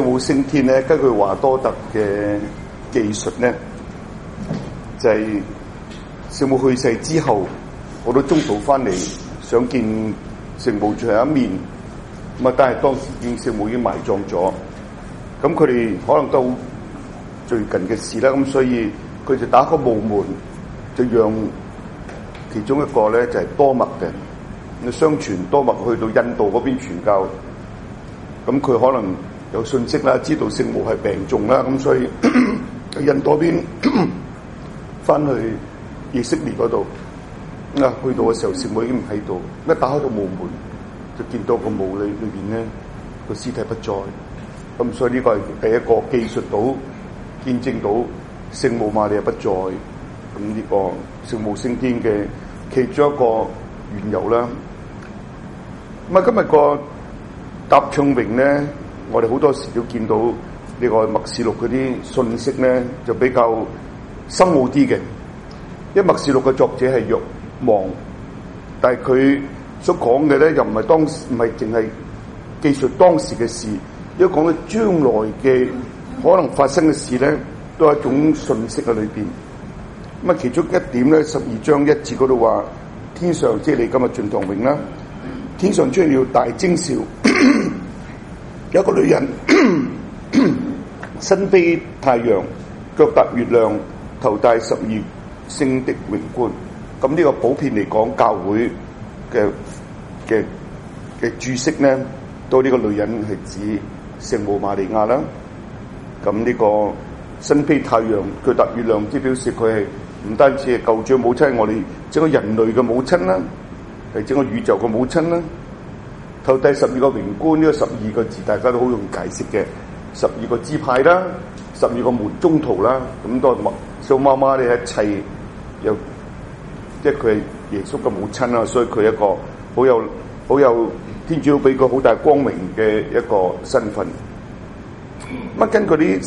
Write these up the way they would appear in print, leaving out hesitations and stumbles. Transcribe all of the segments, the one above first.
母升天咧，根據華多特嘅技術咧，就係聖母去世之後，好多宗徒翻嚟想見聖母最後一面，咁啊，但係當時已經聖母已經埋葬咗，咁佢哋可能都最近嘅事啦，咁所以佢就打開墓門，就讓其中一個咧就係多默嘅，咁相傳多默去到印度嗰邊傳教，咁佢可能有信息啦，知道聖母係病重啦，咁所以喺印度嗰邊翻去以色列嗰度，去到嘅時候聖母已經唔喺度，一打開到墓門就見到個墓裏邊咧個屍體不在，咁所以呢個係第一個記述到見證到聖母瑪利亞不在，咁呢個聖母升天嘅其中一個緣由啦。咁啊，今日個答唱詠咧，我哋好多時都見到呢個默示錄嗰啲信息咧，就比較深奧啲嘅。因為默示錄嘅作者係若望，但係佢所講嘅咧又唔係當時，唔係淨係記述當時嘅事，因為講到將來嘅可能發生嘅事咧，都係一種信息喺裏邊。咁啊，其中一點咧，12章1節嗰度話，天上即係你今日進堂詠啦，天上出現了大徵兆，有一個女人身披太陽，腳踏月亮，頭戴12星的榮冠。咁呢個普遍嚟講，教會嘅注釋咧，到呢個女人係指聖母瑪利亞啦。咁呢個身披太陽，腳踏月亮，即表示佢係唔單止係救主母親，我哋整個人類嘅母親啦，係整個宇宙嘅母親啦。頭戴12個榮冠，呢個12個字大家都好容易解釋嘅，12個支派啦，12個門宗徒啦，咁都係聖媽媽呢一切，又即係佢係耶穌嘅母親啦，所以佢一個好有天主俾佢好大光明嘅一個身份。乜根據啲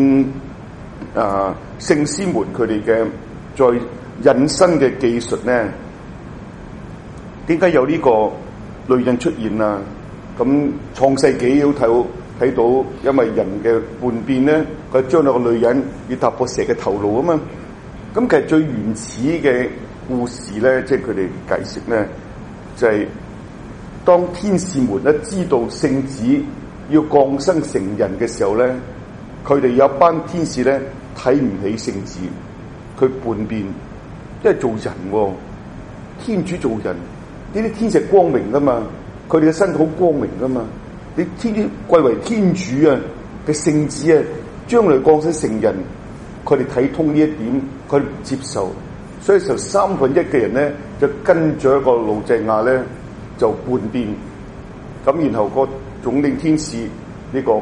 聖師們佢哋嘅再引申嘅技術咧，點解有呢個女人出現啊？咁創世紀要睇到，因為人嘅叛變咧，佢將兩個女人要踏破蛇嘅頭顱啊嘛。咁其實最原始嘅故事咧，即係佢哋解釋咧，就係當天使們咧知道聖子要降生成人嘅時候咧，佢哋有一班天使咧睇唔起聖子，佢叛變，因為做人喎，天主做人，呢啲天使係光明噶嘛，佢哋嘅身體好光明噶嘛，你天主貴為天主啊嘅聖子啊，將來降生成人，佢哋睇通呢一點，佢哋唔接受，所以就1/3嘅人咧就跟咗一個路濟亞咧就叛變，咁然後個總領天使呢個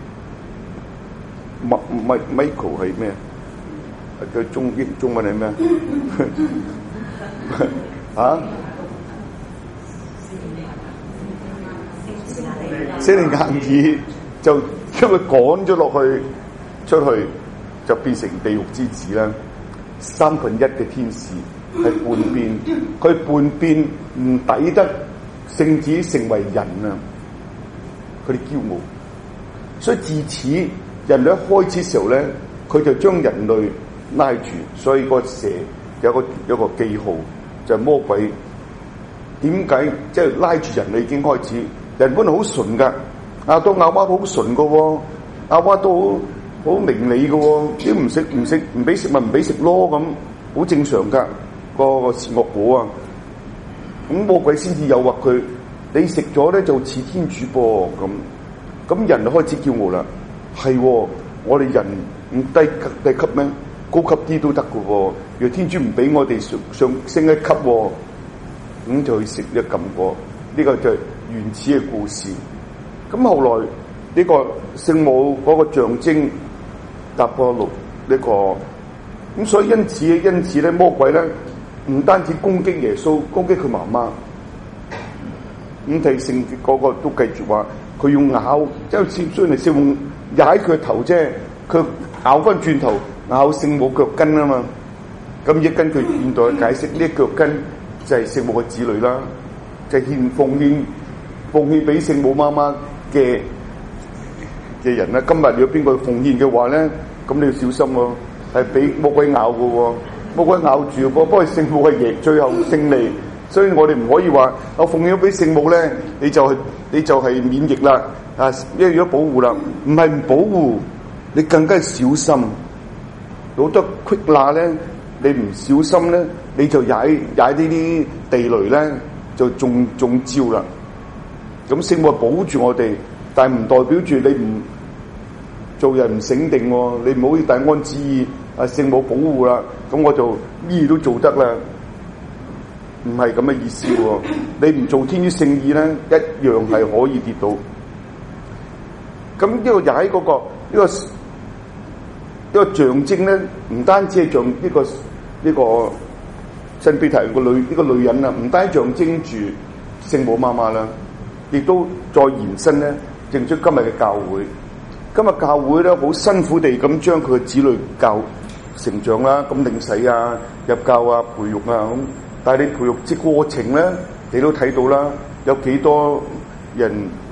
Michael 係咩？佢中文係咩啊？聖靈硬耳就將佢趕咗落去出去，就變成地獄之子啦。1/3嘅天使係叛變，佢叛變唔抵得聖子成為人啊！佢哋驕傲，所以自此人類一開始時候咧，佢就將人類拉住，所以個蛇有個記號就係魔鬼。點解即係拉住人類已經開始？人本來好純噶，亞當亞娃好純噶，亞娃都好明理噶，都唔俾食物唔俾食咯，咁好正常噶個善惡果啊。咁魔鬼先至誘惑佢，你食咗咧就似天主噃，咁人就開始驕傲啦。係，我哋人唔低級咩？高級啲都得噶喎。若天主唔俾我哋上升一級，咁就去食一禁果。呢個就係原始嘅故事。咁後來呢個聖母嗰個象徵踏破呢個，咁所以因此咧，魔鬼咧唔單止攻擊耶穌，攻擊佢媽媽。咁睇聖嗰個都繼續話，佢要咬，即係雖然係聖母踩佢頭啫，佢咬翻轉頭咬聖母腳跟啊嘛。咁亦根據現代嘅解釋，呢腳跟就係聖母嘅子女啦，就係奉獻俾聖母媽媽嘅嘅人咧，今日你有邊個奉獻嘅話咧，咁你要小心喎，係俾魔鬼咬嘅喎，魔鬼咬住，不過聖母係贏，最後勝利。所以我哋唔可以話我奉獻咗俾聖母咧，你就係免疫啦，啊，因為如果保護啦，唔係唔保護，你更加小心。好多隙罅咧，你唔小心咧，你就踩呢啲地雷咧，就中招啦。咁聖母保住我哋，但係唔代表住你唔做人唔醒定喎，你唔好以大安旨意啊，聖母保護啦，咁我就咩都做得啦。唔係咁嘅意思喎，你唔做天主聖意咧，一樣係可以跌到。咁呢個踩嗰個呢個象徵咧，唔單止係象呢個聖彼提呢個女人啦，唔單止象徵住聖母媽媽啦，亦都再延伸咧，正出今日嘅教會。今日教會咧好辛苦地咁將佢嘅子女教成長啦，咁領洗啊、入教啊、培育啊咁。但係你培育嘅過程咧，你都睇到啦，有幾多人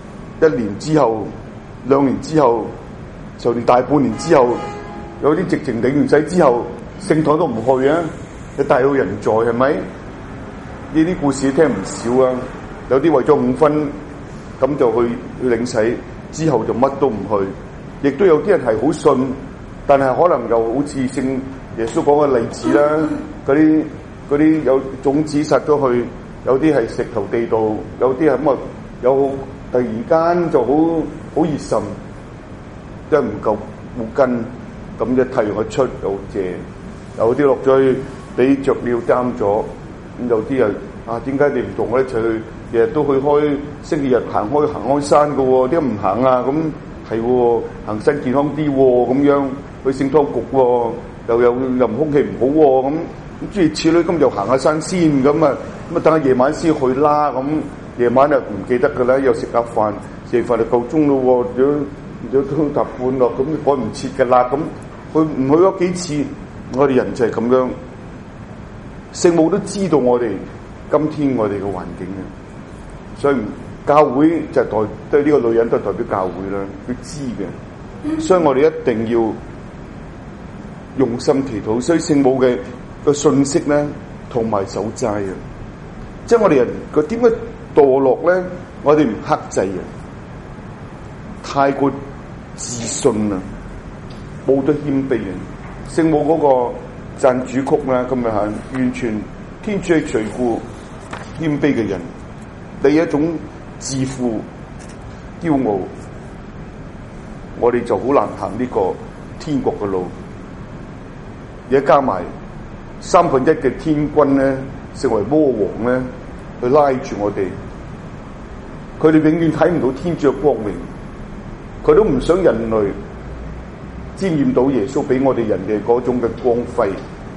1年之後、2年之後，就連大半年之後，有啲直情領完洗之後，聖堂都唔去啊！你大有人在係咪？呢啲故事聽唔少啊！有啲為咗5分咁就去領洗，之後就乜都唔去。亦都有啲人係好信，但係可能又好似聖耶穌講嘅例子啦，嗰啲有種子撒咗去，有啲係石頭地道，有啲係咁啊，有突然間就好熱心，即係唔夠冇根，咁一太陽一出又謝，有啲落咗去俾雀鳥擔咗，咁有啲啊點解你唔同我一齊去？日日都去開星期日行開山嘅喎，點解唔行啊？咁係喎，行山健康啲喎，咁樣去聖湯局喎，又空氣唔好喎，咁諸如此類，咁就行下山先咁啊，等下夜晚先去啦。咁夜晚就唔記得㗎啦，又食下飯，食飯就夠鐘咯喎，有都搭半咯，咁趕唔切㗎啦。咁去唔去咗幾次？我哋人就係咁樣。聖母都知道我哋今天我哋嘅環境嘅，所以教會就係對呢個女人都係代表教會啦，佢知嘅，所以我哋一定要用心祈禱。所以聖母嘅個信息咧，同埋守齋啊，即係我哋人佢點解墮落咧？我哋唔克制啊，太過自信啦，冇得謙卑啊。聖母嗰個讚主曲啦，今日係完全天主係隨顧謙卑嘅人，第一種自負驕傲，我哋就好難行呢個天國嘅路。而家加埋1/3嘅天軍咧，成為魔王咧，去拉住我哋，佢哋永遠睇唔到天主嘅光榮，佢都唔想人類沾染到耶穌俾我哋人嘅嗰種嘅光輝。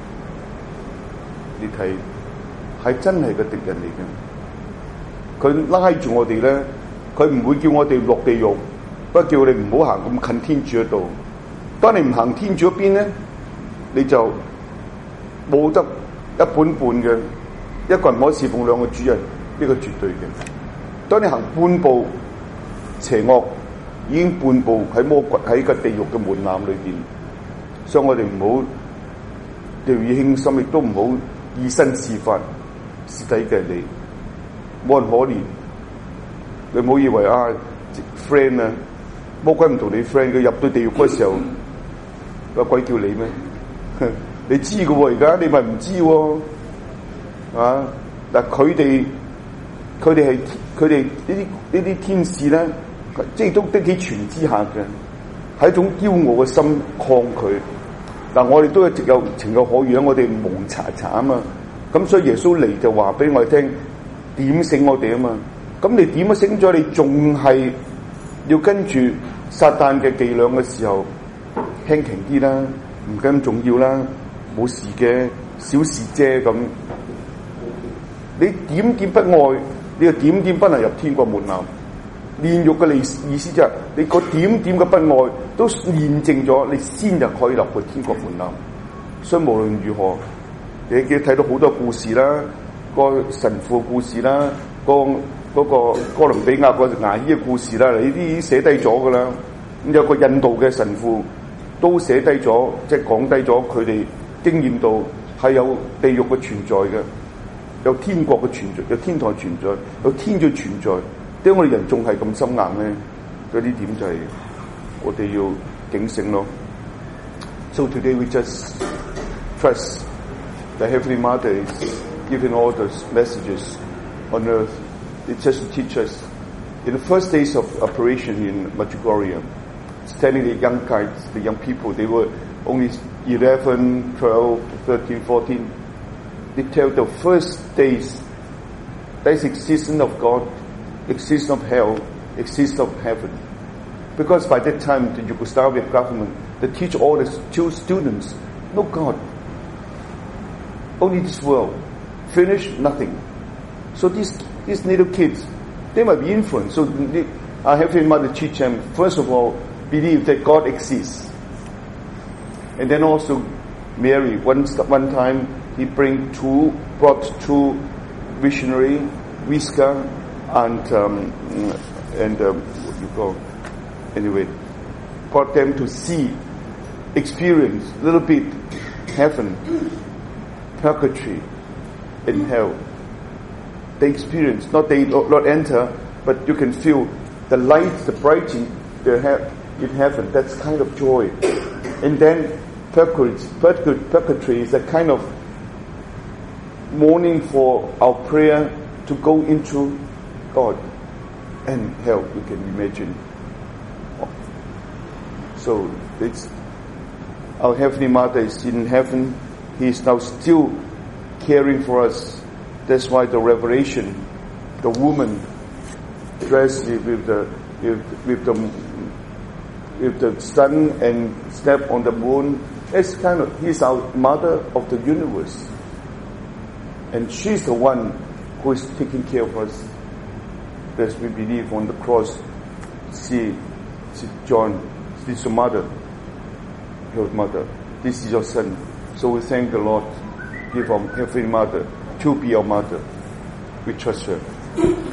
你睇係真係個敵人嚟嘅，佢拉住我哋咧，佢唔會叫我哋落地獄，不過叫我哋唔好行咁近天主嗰度。當你唔行天主嗰邊咧，你就冇得一半半嘅，一個人可以侍奉2個主人，呢個絕對嘅。當你行半步邪惡，已經半步喺魔鬼喺個地獄嘅門檻裏邊，所以我哋唔好掉以輕心，亦都唔好以身試法，蝕底嘅你，冇人可憐。你唔好以為friend 啊，魔鬼唔同你 friend，佢入到地獄嗰時候，有鬼叫你咩？你知嘅喎，而家你咪唔知喎，啊！但佢哋呢啲天使咧，即係都幾全知下嘅，係一種驕傲嘅心抗拒。但我哋都一直有情有可原，我哋蒙查查啊嘛。咁所以耶穌嚟就話俾我哋聽，點醒我哋啊嘛。咁你點樣醒咗？你仲係要跟住撒旦嘅伎倆嘅時候，輕輕啲啦，唔咁重要啦，冇事嘅，小事啫咁。你點點不愛，你就點點不能入天國門檻。煉獄嘅意思就係你個點點嘅不愛都驗證咗，你先就可以入去天國門檻。所以無論如何，你記得睇到好多故事啦，個神父嘅故事啦，嗰個哥倫比亞個牙醫嘅故事啦，你啲寫低咗噶啦。 有個印度嘅神父都寫低咗，即係講低咗佢哋經驗到係有地獄嘅存在嘅，有天國嘅存在，有天堂存在，有天主存在。點解我哋人仲係咁心硬咧？嗰啲點就係我哋要警醒咯。So today we just trust the Heavenly Mother is giving all those messages on earth. It's just to teach us. In the first days of operation in Medjugorje, telling the young guys, the young people, they were only 11, 12, 13, 14. They tell the first days there's existence of God, existence of hell, existence of heaven. Because by that time, the Yugoslavian government, they teach all the students, no God, only this world, finish nothing. So these little kids, they might be influenced. So our Heavenly Mother teach them, first of all, believe that God exists. And then also Mary, one time he brought two missionary, Wiska and what you call, anyway, brought them to see, experience a little bit heaven, purgatory, and hell. They experience, not enter, but you can feel the light, the brighting they have in heaven. That's kind of joy. And then purgatory is a kind of mourning for our prayer to go into God. And hell, you can imagine. So it's our Heavenly Mother is in heaven. He is now still caring for us. That's why the revelation, the woman dressed with the sun and step on the moon, it's kind of, he's our mother of the universe. And she's the one who is taking care of us. As we believe on the cross, see John, this is your mother, this is your son. So we thank the Lord, give our Heavenly Mother to be our mother. We trust her.